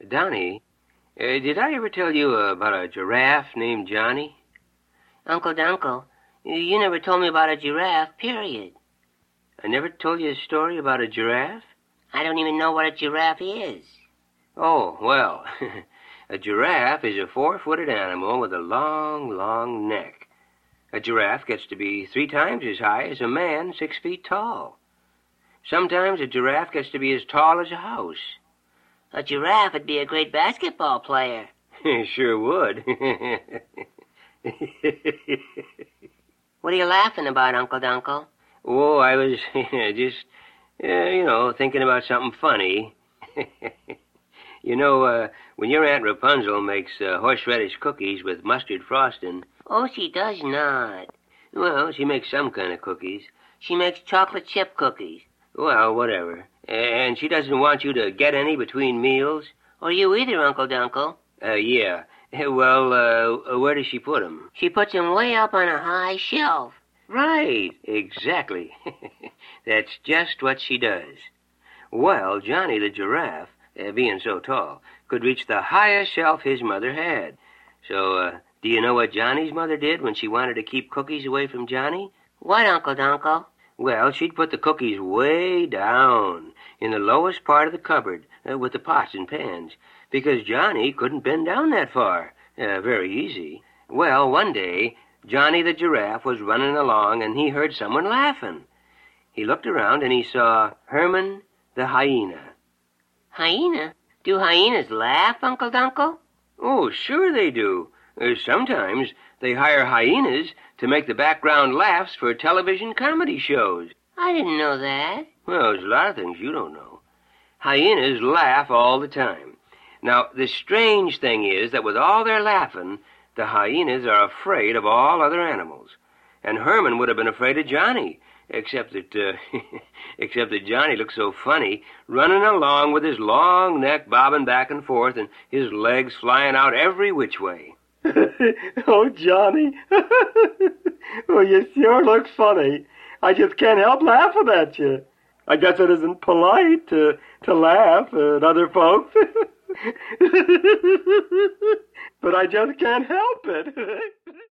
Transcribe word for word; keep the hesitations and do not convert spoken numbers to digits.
Donnie, uh, did I ever tell you uh, about a giraffe named Johnny? Uncle Dunkel, you never told me about a giraffe, period. I never told you a story about a giraffe? I don't even know what a giraffe is. Oh, well, a giraffe is a four-footed animal with a long, long neck. A giraffe gets to be three times as high as a man six feet tall. Sometimes a giraffe gets to be as tall as a house. A giraffe would be a great basketball player. Sure would. What are you laughing about, Uncle Dunkel? Oh, I was just, uh, you know, thinking about something funny. You know, uh, when your Aunt Rapunzel makes uh, horseradish cookies with mustard frosting... Oh, she does not. Well, she makes some kind of cookies. She makes chocolate chip cookies. Well, whatever. And she doesn't want you to get any between meals? Or you either, Uncle Dunkel. Uh, yeah. Well, uh, where does she put 'em? She puts 'em way up on a high shelf. Right, exactly. That's just what she does. Well, Johnny the giraffe, uh, being so tall, could reach the highest shelf his mother had. So, uh, do you know what Johnny's mother did when she wanted to keep cookies away from Johnny? What, Uncle Dunkel? Well, she'd put the cookies way down, in the lowest part of the cupboard, uh, with the pots and pans, because Johnny couldn't bend down that far. Uh, very easy. Well, one day, Johnny the giraffe was running along, and he heard someone laughing. He looked around, and he saw Herman the hyena. Hyena? Do hyenas laugh, Uncle Dunkel? Oh, sure they do. Uh, sometimes they hire hyenas to make the background laughs for television comedy shows. I didn't know that. Well, there's a lot of things you don't know. Hyenas laugh all the time. Now, the strange thing is that with all their laughing, the hyenas are afraid of all other animals. And Herman would have been afraid of Johnny, except that, uh, except that Johnny looked so funny, running along with his long neck bobbing back and forth and his legs flying out every which way. Oh, Johnny. Well, you sure look funny. I just can't help laughing at you. I guess it isn't polite to, to laugh at other folks. But I just can't help it.